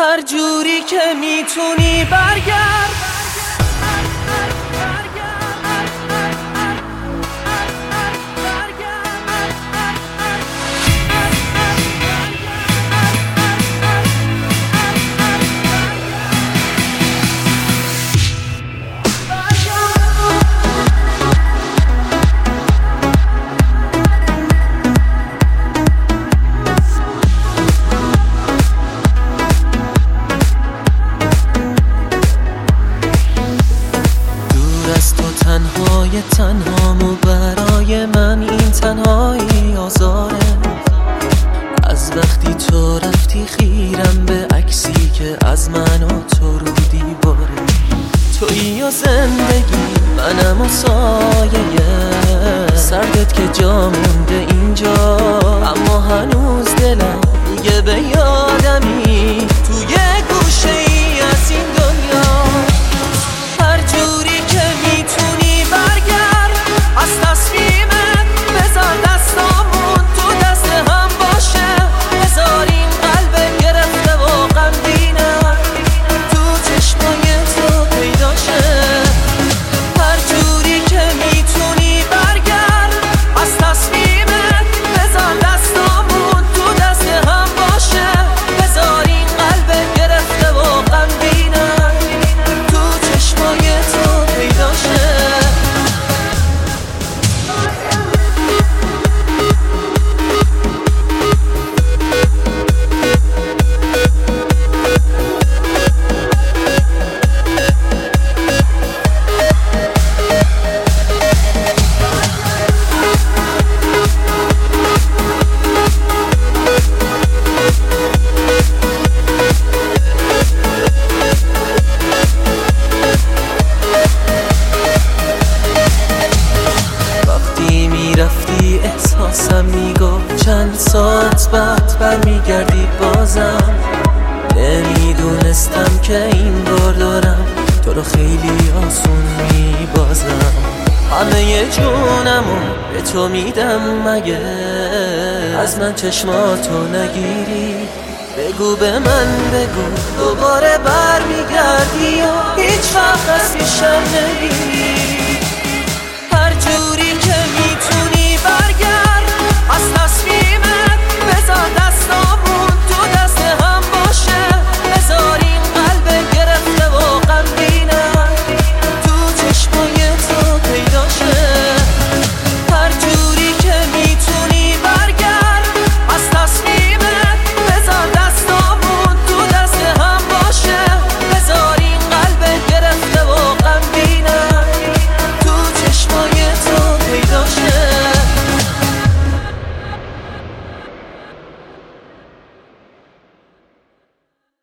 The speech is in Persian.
هر جوری که میتونی برگرد. تنهامو برای من این تنهایی آزاره. از وقتی تو رفتی خیرم به عکسی که از من و تو رو دیواره. تویی و زندگی منم و سایه سردت که جا مونده اینجا، اما هنوز دلم میگه به یادمی توی گوشه ای از این دنیا. هر جوری که میتونی برگرد از تصمیمت، بذار دستامون تو دست هم باشه. بذار این قلب گرفته و غمگینم تو چشمای تو پیدا شه. هر جوری که میتونی برگرد از تصمیمت، بذار دستامون تو دست هم باشه. بذار این قلب گرفته و غمگینم تو چشمای تو پیدا شه. رفتی احساسم میگفت چند ساعت بعد برمیگردی بازم. نمیدونستم که این بار دارم تو رو خیلی آسون میبازم. همه جونمو به تو میدم مگه از من چشماتو نگیری. بگو به من بگو دوباره برمیگردی یا هیچ وقت از پیشم نمیری.